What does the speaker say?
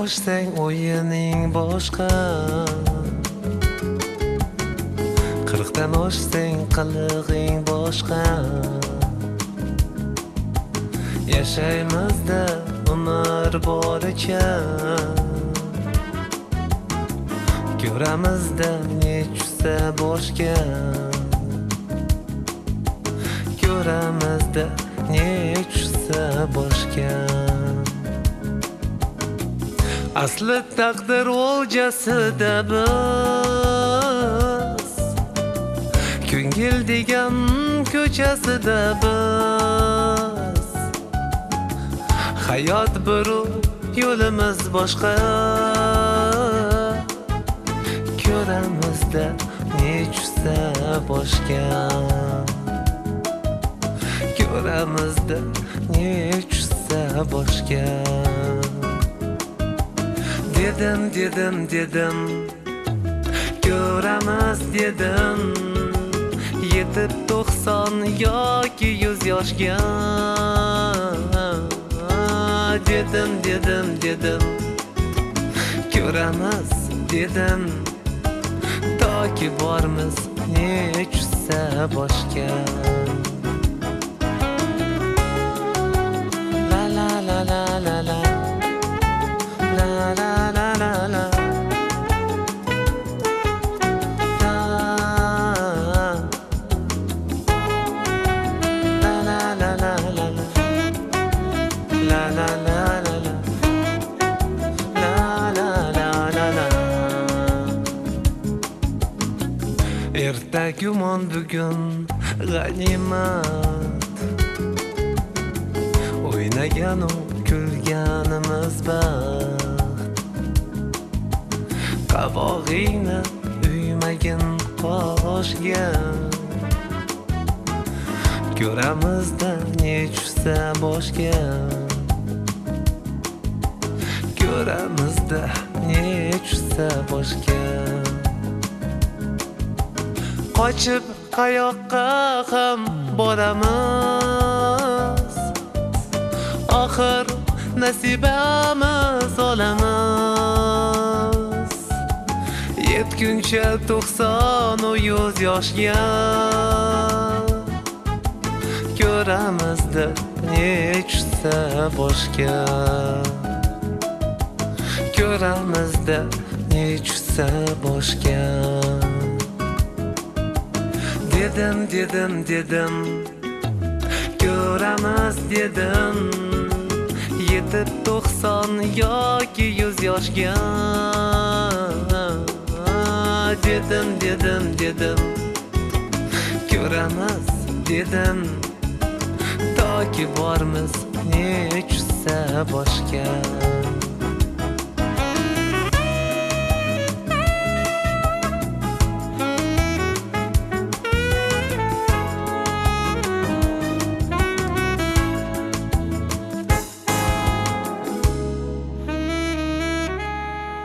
ochsang o'yining boshqa, 40dan oshsang qilig'ing boshqa. Yashaymizda umr bor ekan, ko'ramizda ne tushsa boshga, ko'ramizda ne tushsa boshga. Asli taqdir o'ljasida biz, ko'ngil degan ko'chasida biz. Hayot bir, yo'limiz boshqa, ko'ramizda ne tushsa boshga, ko'ramizda ne tushsa boshga. Dedim, ko'ramiz dedim, yetib 90 yoki 100 yoshga. Dedim, ko'ramiz dedim, toki bormiz ne tushsa boshga. La la la la la la, la la la la la, la la la la la, la la la la la, la la la la la. Erta gumon bugun g'animat, o'ynaganu kulganimiz baxt. Qavog'ingni uymagin qoshga, ko'ramizda ne tushsa boshga, ko'ramizda ne tushsa boshga. Qochib qayoqqa ham boramiz, oxir nasibamiz olamiz. Yetguncha 90 u 100 yoshga, ko'ramizda ne tushsa boshga, ko'ramizda ne tushsa boshga. Dedim, ko'ramiz dedim, yetib 90 yoki 100 yoshga. Dedim, ko'ramiz dedim, toki bormiz ne tushsa boshga.